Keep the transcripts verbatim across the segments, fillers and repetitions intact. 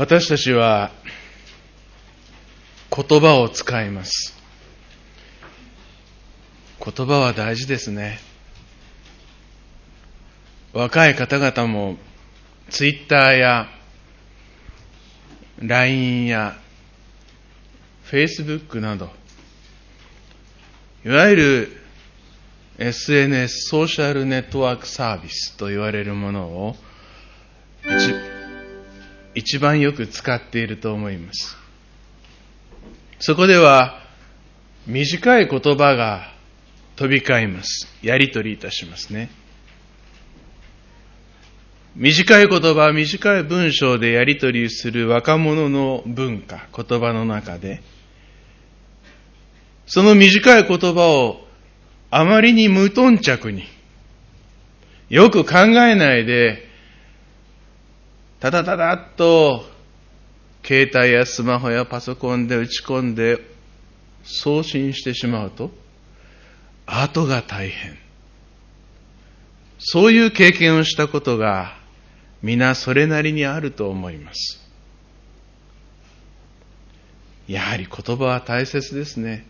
私たちは言葉を使います。言葉は大事ですね。若い方々もツイッターや ライン やフェイスブックなど、いわゆる エスエヌエス ソーシャルネットワークサービスと言われるものを一一番よく使っていると思います。そこでは短い言葉が飛び交います。やり取りいたしますね。短い言葉、短い文章でやり取りする若者の文化、言葉の中で、その短い言葉をあまりに無頓着に、よく考えないで、ただただっと携帯やスマホやパソコンで打ち込んで送信してしまうと、後が大変。そういう経験をしたことが皆それなりにあると思います。やはり言葉は大切ですね。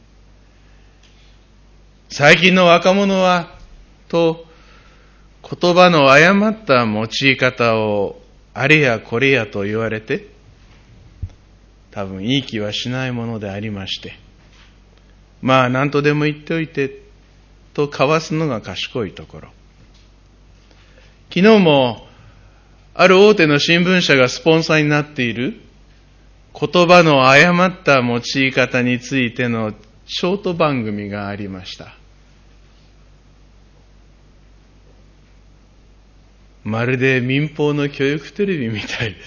最近の若者はと言葉の誤った用い方をあれやこれやと言われて、多分いい気はしないものでありまして、まあ何とでも言っておいてとかわすのが賢いところ。昨日もある大手の新聞社がスポンサーになっている言葉の誤った用い方についてのショート番組がありました。まるで民放の教育テレビみたいです。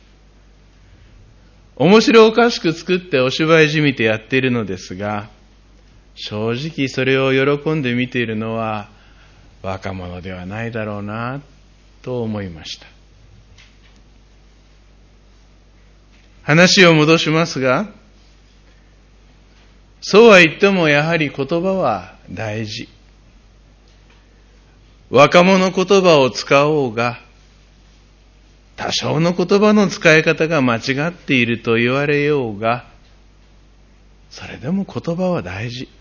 面白おかしく作ってお芝居じみてやっているのですが、正直それを喜んで見ているのは若者ではないだろうなと思いました。話を戻しますが、そうは言ってもやはり言葉は大事。若者言葉を使おうが、多少の言葉の使い方が間違っていると言われようが、それでも言葉は大事。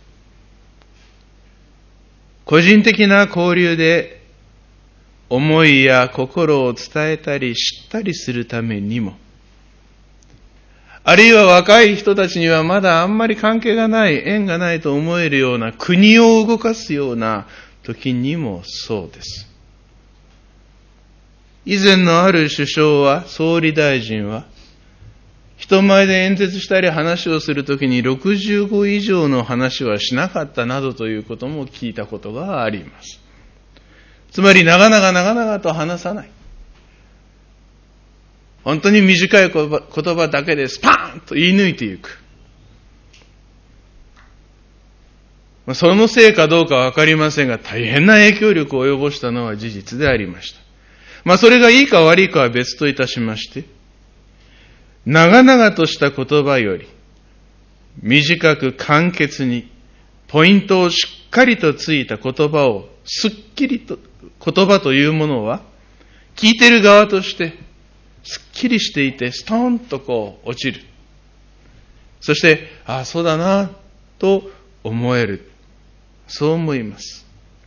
個人的な交流で思いや心を伝えたり知ったりするためにも、あるいは若い人たちにはまだあんまり関係がない、縁がないと思えるような、国を動かすような時にもそうです。以前のある首相は、総理大臣は、人前で演説したり話をするときにろくじゅうご以上の話はしなかったなどということも聞いたことがあります。つまり長々長々と話さない。本当に短い言葉だけでスパーンと言い抜いていく。そのせいかどうかわかりませんが、大変な影響力を及ぼしたのは事実でありました。まあそれがいいか悪いかは別といたしまして、長々とした言葉より、短く簡潔に、ポイントをしっかりとついた言葉を、すっきりと、言葉というものは、聞いている側として、すっきりしていて、ストーンとこう落ちる。そして、ああ、そうだな、と思える。そう思います。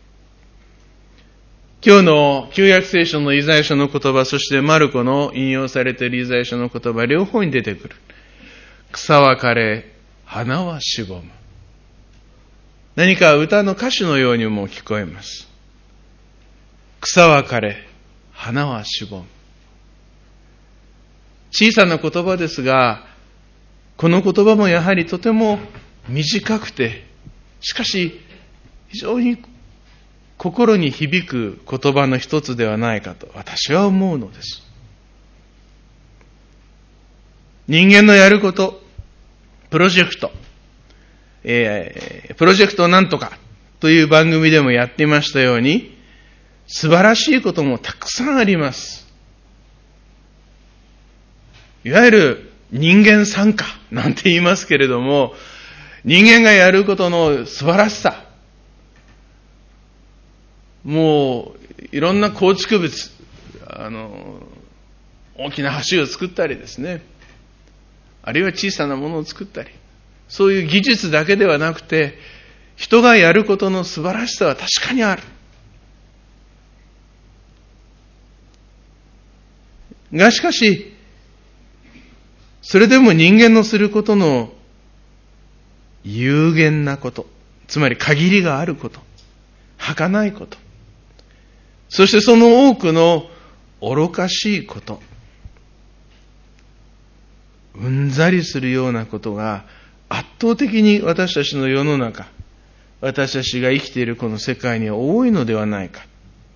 今日の旧約聖書のイザヤ書の言葉、そしてマルコの引用されているイザヤ書の言葉、両方に出てくる。草は枯れ、花はしぼむ。何か歌の歌詞のようにも聞こえます。草は枯れ、花はしぼむ。小さな言葉ですが、この言葉もやはりとても短くて、しかし非常に心に響く言葉の一つではないかと私は思うのです。人間のやること、プロジェクト、えー、プロジェクトなんとかという番組でもやっていましたように、素晴らしいこともたくさんあります。いわゆる人間参加なんて言いますけれども、人間がやることの素晴らしさ、もういろんな構築物、あの大きな橋を作ったりですね、あるいは小さなものを作ったり、そういう技術だけではなくて、人がやることの素晴らしさは確かにある。がしかし、それでも人間のすることの有限なこと、つまり限りがあること、儚いこと、そしてその多くの愚かしいこと、うんざりするようなことが圧倒的に私たちの世の中、私たちが生きているこの世界には多いのではないか。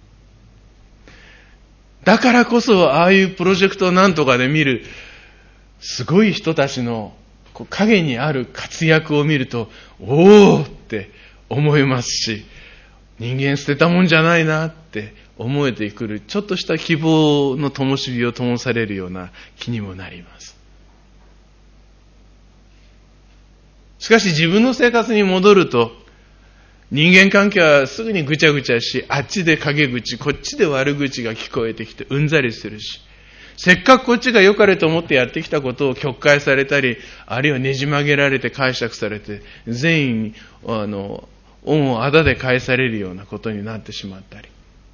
だからこそ、ああいうプロジェクトなんとかで見る、すごい人たちの影にある活躍を見ると、おーって思いますし、人間捨てたもんじゃないなって思えてくる、ちょっとした希望の灯火を灯されるような気にもなります。しかし自分の生活に戻ると、人間関係はすぐにぐちゃぐちゃし、あっちで陰口、こっちで悪口が聞こえてきてうんざりするし、せっかくこっちが良かれと思ってやってきたことを曲解されたり、あるいはねじ曲げられて解釈されて、善意に、あの、恩をあだで返されるようなことになってしまったり。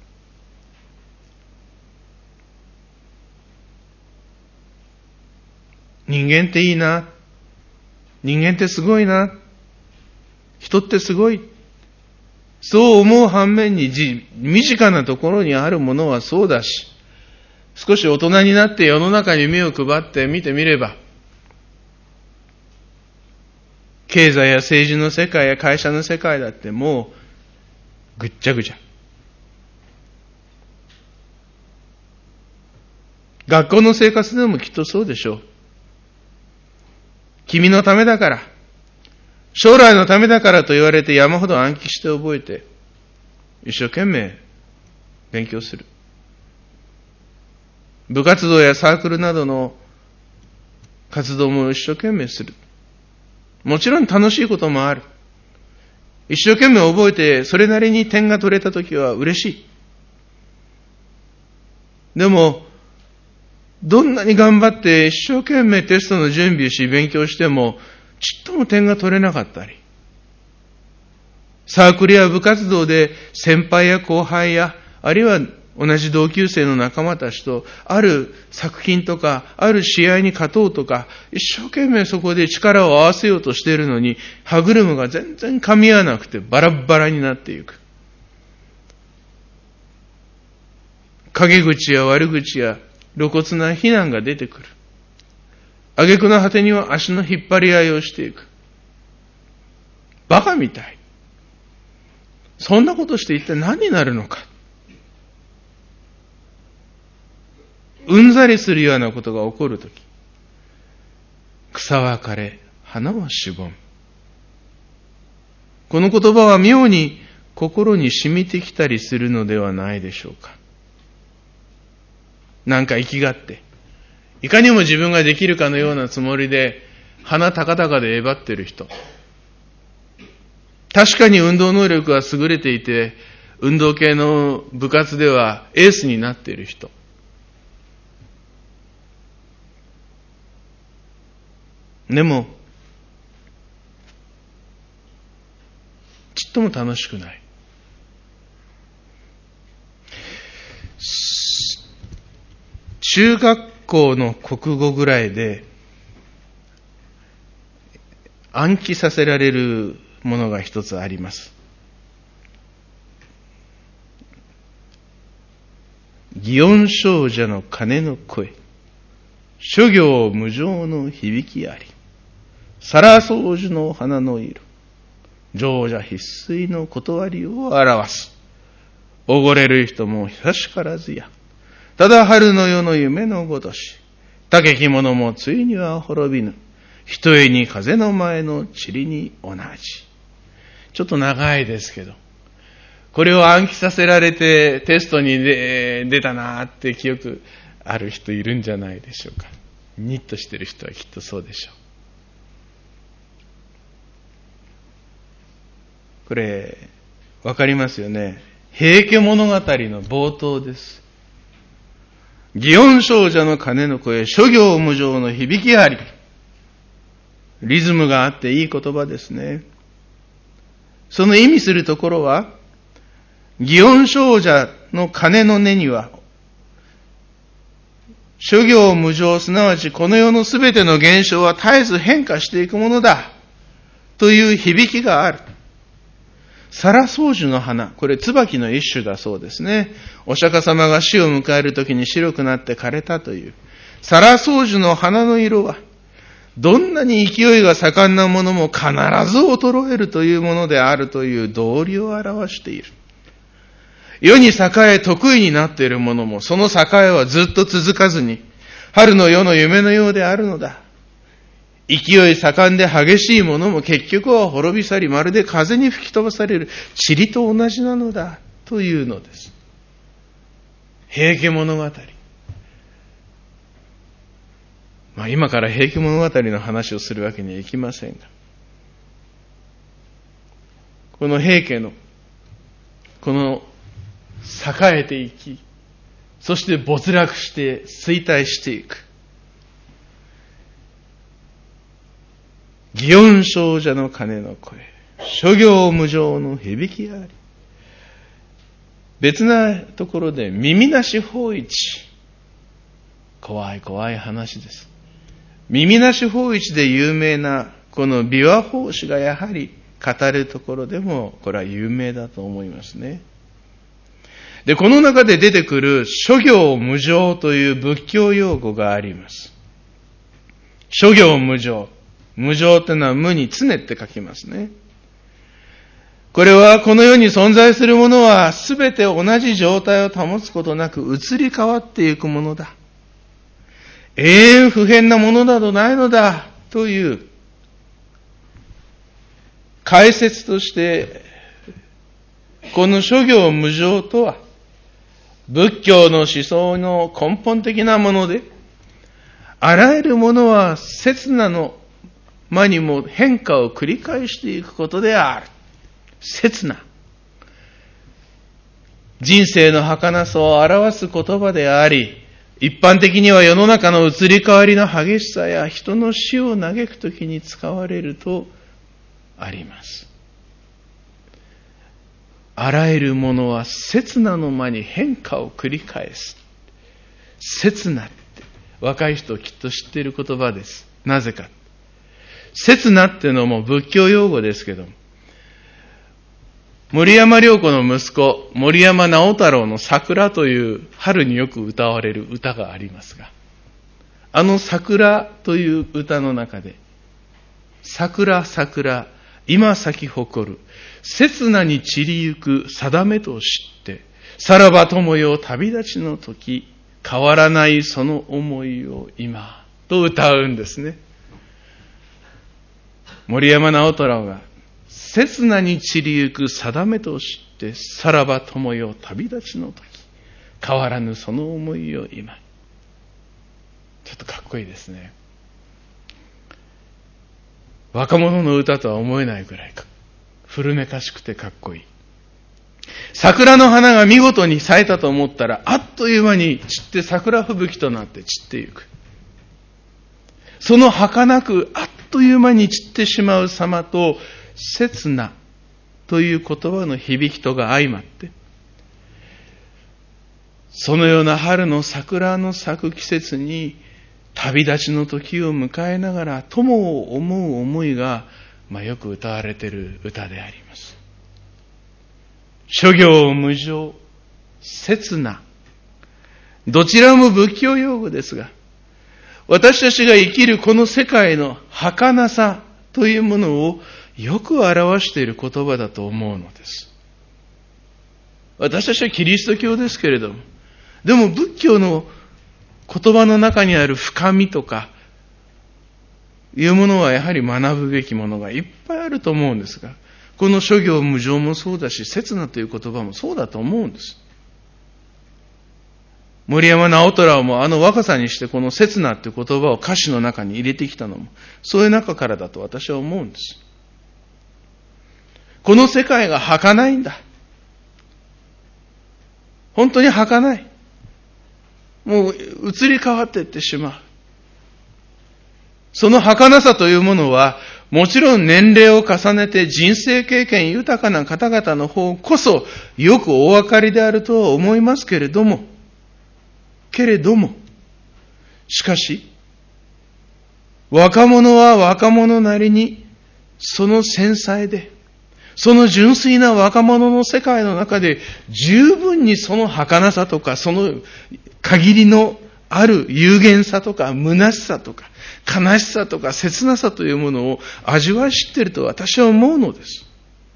人間っていいな。人間ってすごいな。人ってすごい。そう思う反面に、身近なところにあるものはそうだし、少し大人になって世の中に目を配って見てみれば、経済や政治の世界や会社の世界だってもうぐっちゃぐちゃ。学校の生活でもきっとそうでしょう。君のためだから、将来のためだからと言われて山ほど暗記して覚えて、一生懸命勉強する。部活動やサークルなどの活動も一生懸命する。もちろん楽しいこともある。一生懸命覚えて、それなりに点が取れたときは嬉しい。でも、どんなに頑張って一生懸命テストの準備をし勉強しても、ちっとも点が取れなかったり、サークルや部活動で先輩や後輩や、あるいは同じ同級生の仲間たちと、ある作品とか、ある試合に勝とうとか、一生懸命そこで力を合わせようとしているのに、歯車が全然噛み合わなくてバラバラになっていく。陰口や悪口や露骨な非難が出てくる。挙句の果てには足の引っ張り合いをしていく。バカみたい。そんなことして一体何になるのか。うんざりするようなことが起こるとき、草は枯れ、花はしぼむ。この言葉は妙に心に染みてきたりするのではないでしょうか。なんか生きがって、いかにも自分ができるかのようなつもりで、鼻高々でえばってる人。確かに運動能力は優れていて、運動系の部活ではエースになっている人。でも、ちっとも楽しくない。中学校の国語ぐらいで暗記させられるものが一つあります。祇園精舎の鐘の声、諸行無常の響きあり、皿掃除の花の色、常者必須の断りを表す。おごれる人も久しからずや。ただ春の夜の夢のごとし、竹着物もついには滅びぬ。ひとえに風の前の塵に同じ。ちょっと長いですけど、これを暗記させられてテストに出たなーって記憶ある人いるんじゃないでしょうか。ニッとしてる人はきっとそうでしょう。これ、わかりますよね。平家物語の冒頭です。 祇園精舎の鐘の声、諸行無常の響きあり。リズムがあっていい言葉ですね。その意味するところは、祇園精舎の鐘の音には、諸行無常、すなわちこの世のすべての現象は絶えず変化していくものだ、という響きがある。皿草樹の花、これ椿の一種だそうですね。お釈迦様が死を迎えるときに白くなって枯れたという。皿草樹の花の色は、どんなに勢いが盛んなものも必ず衰えるというものであるという道理を表している。世に栄え得意になっているものも、その栄えはずっと続かずに、春の夜の夢のようであるのだ。勢い盛んで激しいものも結局は滅び去り、まるで風に吹き飛ばされる塵と同じなのだ、というのです。平家物語。まあ今から平家物語の話をするわけにはいきませんが、この平家の、この栄えていき、そして没落して衰退していく。祇園精舎の鐘の声、諸行無常の響きあり。別なところで耳なし法一。怖い怖い話です。耳なし法一で有名なこの琵琶法師がやはり語るところでもこれは有名だと思いますね。で、この中で出てくる諸行無常という仏教用語があります。諸行無常。無常というのは無に常って書きますね。これはこの世に存在するものはすべて同じ状態を保つことなく移り変わっていくものだ。永遠不変なものなどないのだという解説として、この諸行無常とは仏教の思想の根本的なもので、あらゆるものは刹那の間にも変化を繰り返していくことである。刹那。人生の儚さを表す言葉であり、一般的には世の中の移り変わりの激しさや人の死を嘆くときに使われるとあります。あらゆるものは刹那の間に変化を繰り返す。刹那って若い人きっと知っている言葉です。なぜか。刹那っていうのも仏教用語ですけども、森山良子の息子、森山直太朗の桜という春によく歌われる歌がありますが、あの桜という歌の中で、桜桜、今咲き誇る、刹那に散りゆく定めと知って、さらば友よ旅立ちの時、変わらないその思いを今、と歌うんですね。森山直太朗が、刹那に散りゆく定めと知って、さらば友よ旅立ちの時、変わらぬその思いを今。ちょっとかっこいいですね。若者の歌とは思えないくらいか古めかしくてかっこいい。桜の花が見事に咲いたと思ったら、あっという間に散って桜吹雪となって散っていく。その儚くあっという間に散ってしまう様と、刹那という言葉の響きとが相まって、そのような春の桜の咲く季節に旅立ちの時を迎えながら友を思う思いが、まあ、よく歌われている歌であります。諸行無常、刹那、どちらも仏教用語ですが、私たちが生きるこの世界の儚さというものをよく表している言葉だと思うのです。私たちはキリスト教ですけれども、でも仏教の言葉の中にある深みとかいうものはやはり学ぶべきものがいっぱいあると思うんですが、この諸行無常もそうだし、刹那という言葉もそうだと思うんです。森山直太朗もあの若さにしてこの刹那という言葉を歌詞の中に入れてきたのも、そういう中からだと私は思うんです。この世界が儚いんだ。本当に儚い。 もう移り変わっていってしまう。その儚さというものは、もちろん年齢を重ねて人生経験豊かな方々の方こそよくお分かりであるとは思いますけれども、けれども、しかし、若者は若者なりに、その繊細で、その純粋な若者の世界の中で、十分にその儚さとか、その限りのある有限さとか、虚しさとか、悲しさとか、切なさというものを味わい知っていると私は思うのです。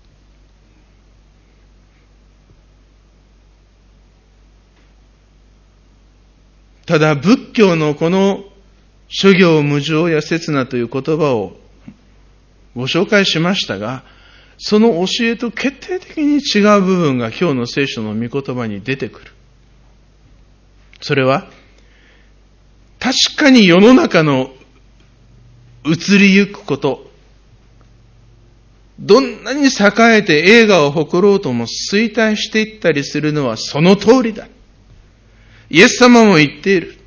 ただ、仏教のこの諸行無常や刹那という言葉をご紹介しましたが、その教えと決定的に違う部分が今日の聖書の御言葉に出てくる。それは、確かに世の中の移りゆくこと、どんなに栄えて栄華を誇ろうとも衰退していったりするのはその通りだ。イエス様も言っている。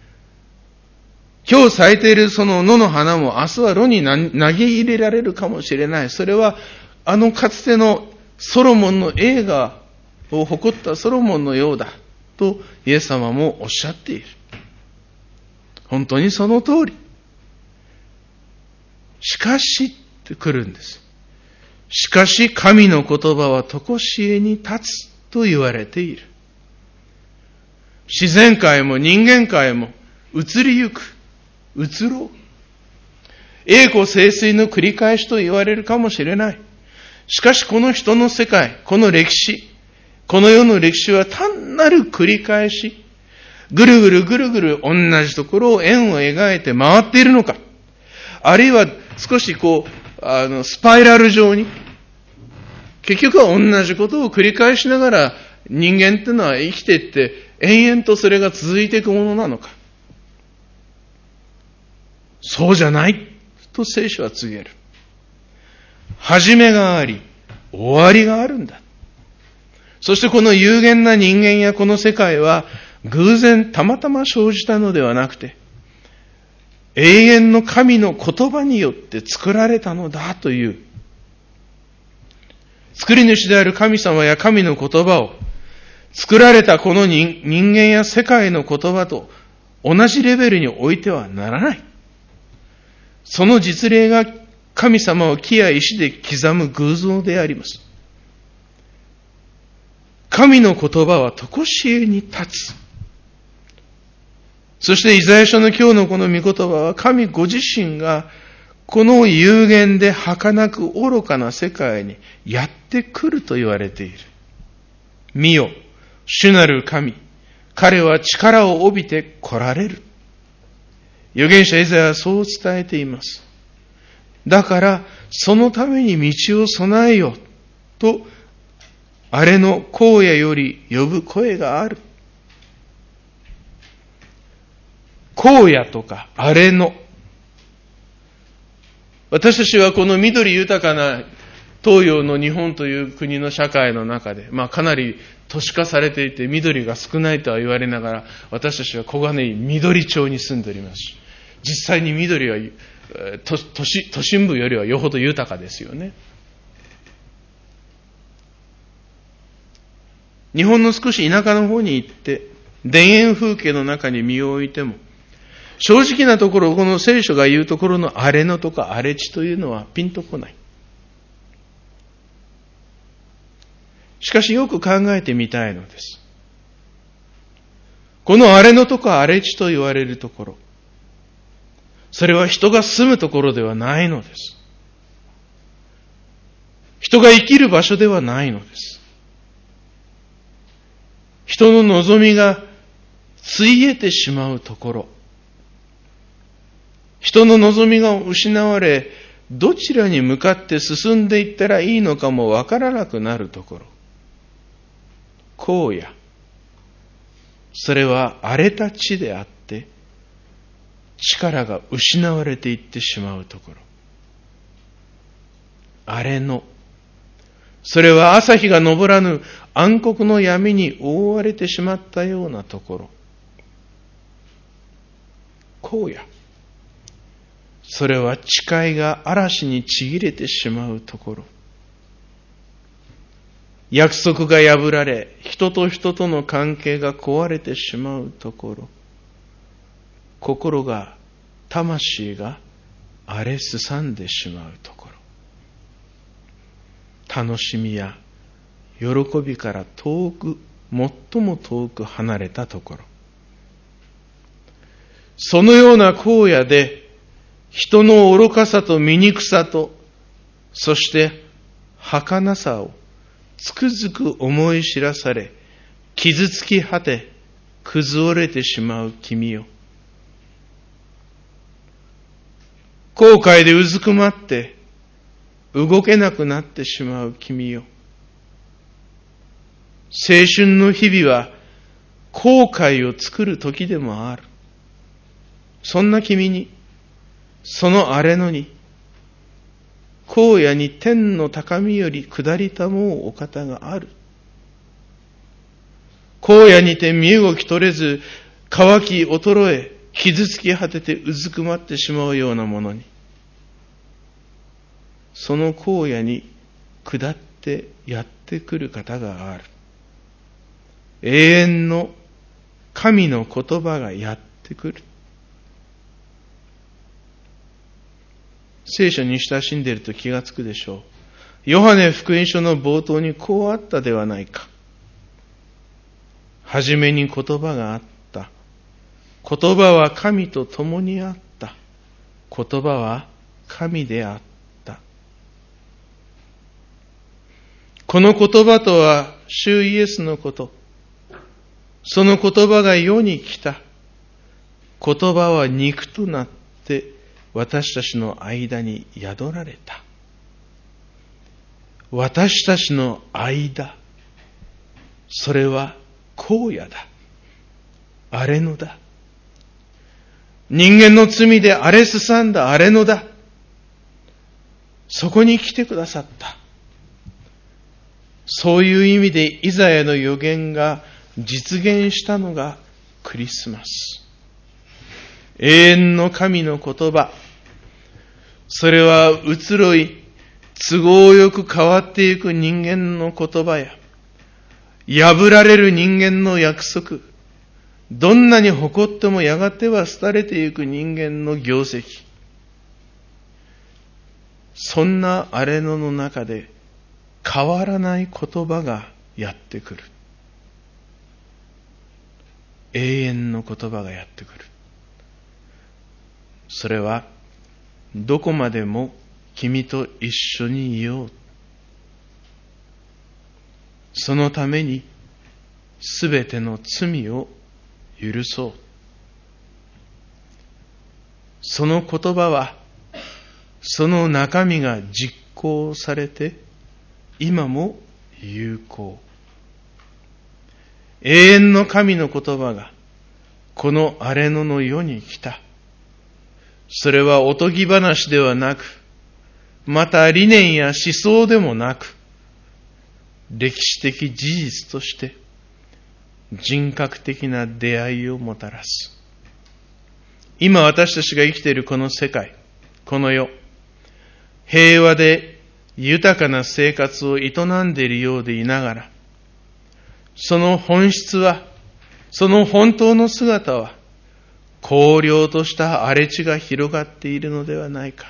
今日咲いているその野の花も明日は炉に投げ入れられるかもしれない。それはあのかつてのソロモンの栄華を誇ったソロモンのようだとイエス様もおっしゃっている。本当にその通り。しかしって来るんです。しかし神の言葉は常しえに立つと言われている。自然界も人間界も移りゆく、移ろう。栄枯盛衰の繰り返しと言われるかもしれない。しかしこの人の世界、この歴史、この世の歴史は単なる繰り返し、ぐるぐるぐるぐる同じところを円を描いて回っているのか、あるいは少しこう、あの、スパイラル状に、結局は同じことを繰り返しながら人間っていうのは生きていって、延々とそれが続いていくものなのか。そうじゃないと聖書は告げる。始めがあり、終わりがあるんだ。そしてこの有限な人間やこの世界は偶然たまたま生じたのではなくて、永遠の神の言葉によって作られたのだという、作り主である神様や神の言葉を、作られたこの 人, 人間や世界の言葉と同じレベルに置いてはならない。その実例が神様を木や石で刻む偶像であります。神の言葉は常しえに立つ。そしてイザヤ書の今日のこの御言葉は神ご自身がこの有限で儚く愚かな世界にやってくると言われている。見よ、主なる神、彼は力を帯びて来られる。預言者イザヤはそう伝えています。だからそのために道を備えよと、あれの荒野より呼ぶ声がある。荒野とか荒れの。私たちはこの緑豊かな東洋の日本という国の社会の中で、まあかなり都市化されていて緑が少ないとは言われながら、私たちは小金井緑町に住んでおりますし、実際に緑は都, 都, 市都心部よりはよほど豊かですよね。日本の少し田舎の方に行って田園風景の中に身を置いても、正直なところこの聖書が言うところの荒れ野とか荒れ地というのはピンとこない。しかしよく考えてみたいのです。この荒れ野とか荒れ地と言われるところ、それは人が住むところではないのです。人が生きる場所ではないのです。人の望みがついえてしまうところ、人の望みが失われ、どちらに向かって進んでいったらいいのかもわからなくなるところ、荒野、それは荒れた地であって力が失われていってしまうところ。荒れ野、それは朝日が昇らぬ暗黒の闇に覆われてしまったようなところ。 荒野。それは誓いが嵐にちぎれてしまうところ。約束が破られ、人と人との関係が壊れてしまうところ。心が、魂が荒れすさんでしまうところ。楽しみや喜びから遠く、最も遠く離れたところ。そのような荒野で、人の愚かさと醜さと、そして儚さをつくづく思い知らされ、傷つき果て、崩れてしまう君よ。後悔でうずくまって、動けなくなってしまう君よ。青春の日々は、後悔を作る時でもある。そんな君に、その荒れ野に、荒野に天の高みより下りたもうお方がある。荒野にて身動き取れず、乾き衰え、傷つき果ててうずくまってしまうようなものに、その荒野に下ってやってくる方がある。永遠の神の言葉がやってくる。聖書に親しんでいると気がつくでしょう。ヨハネ福音書の冒頭にこうあったではないか。はじめに言葉があった。言葉は神と共にあった。言葉は神であった。この言葉とは主イエスのこと。その言葉が世に来た。言葉は肉となって私たちの間に宿られた。私たちの間、それは荒野だ。荒れ野だ。人間の罪で荒れすさんだ荒れ野だ。そこに来てくださった。そういう意味でイザヤの予言が実現したのがクリスマス。永遠の神の言葉。それは移ろい、都合よく変わっていく人間の言葉や、破られる人間の約束、どんなに誇ってもやがては廃れていく人間の業績。そんな荒れ野の中で変わらない言葉がやってくる。永遠の言葉がやってくる。それはどこまでも君と一緒にいよう。そのためにすべての罪を許そう。その言葉は、その中身が実行されて、今も有効。永遠の神の言葉が、この荒れ野の世に来た。それはおとぎ話ではなく、また理念や思想でもなく、歴史的事実として人格的な出会いをもたらす。今私たちが生きているこの世界、この世、平和で豊かな生活を営んでいるようでいながら、その本質は、その本当の姿は、荒涼とした荒れ地が広がっているのではないか。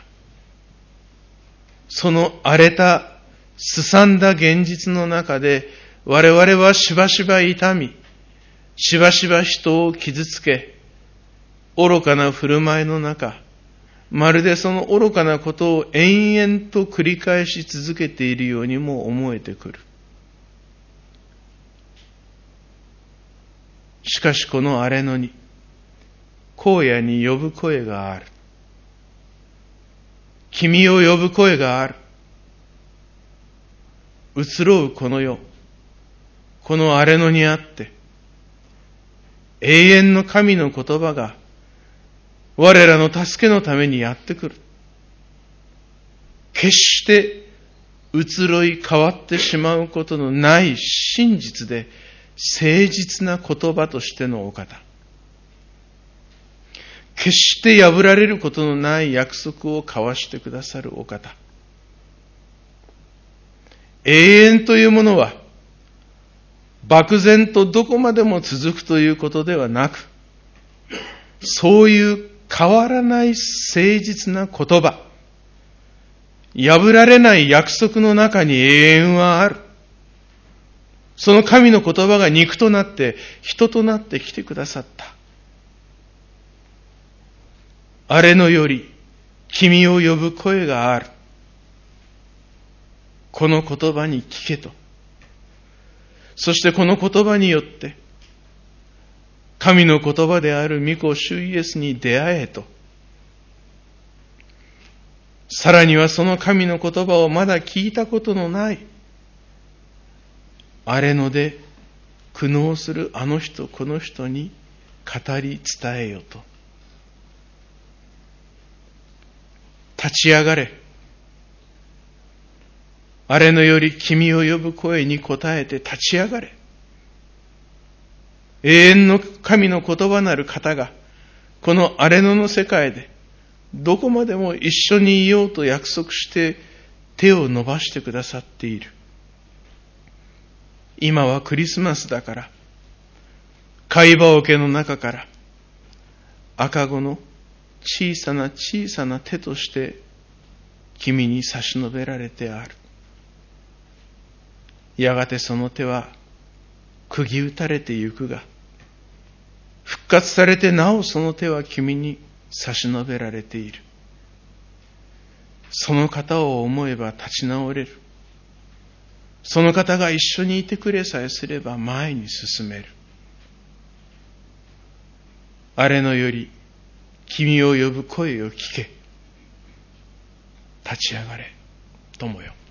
その荒れた、すさんだ現実の中で、我々はしばしば痛み、しばしば人を傷つけ、愚かな振る舞いの中、まるでその愚かなことを延々と繰り返し続けているようにも思えてくる。しかしこの荒れ野に、荒野に呼ぶ声がある。君を呼ぶ声がある。移ろうこの世、この荒れ野にあって、永遠の神の言葉が我らの助けのためにやってくる。決して移ろい変わってしまうことのない真実で誠実な言葉としてのお方。 決して破られることのない約束を交わしてくださるお方。永遠というものは、漠然とどこまでも続くということではなく、そういう変わらない誠実な言葉、破られない約束の中に永遠はある。その神の言葉が肉となって人となって来てくださった。あれのより君を呼ぶ声がある。この言葉に聞けと。そしてこの言葉によって神の言葉である御子主イエスに出会えと。さらにはその神の言葉をまだ聞いたことのない、あれので苦悩するあの人この人に語り伝えよと。立ち上がれ。あれのより君を呼ぶ声に応えて立ち上がれ。永遠の神の言葉なる方が、このあれのの世界で、どこまでも一緒にいようと約束して手を伸ばしてくださっている。今はクリスマスだから、貝羽桶の中から赤子の小さな小さな手として君に差し伸べられてある。やがてその手は釘打たれてゆくが、復活されてなおその手は君に差し伸べられている。その方を思えば立ち直れる。その方が一緒にいてくれさえすれば前に進める。あれのより君を呼ぶ声を聞け。立ち上がれ、友よ。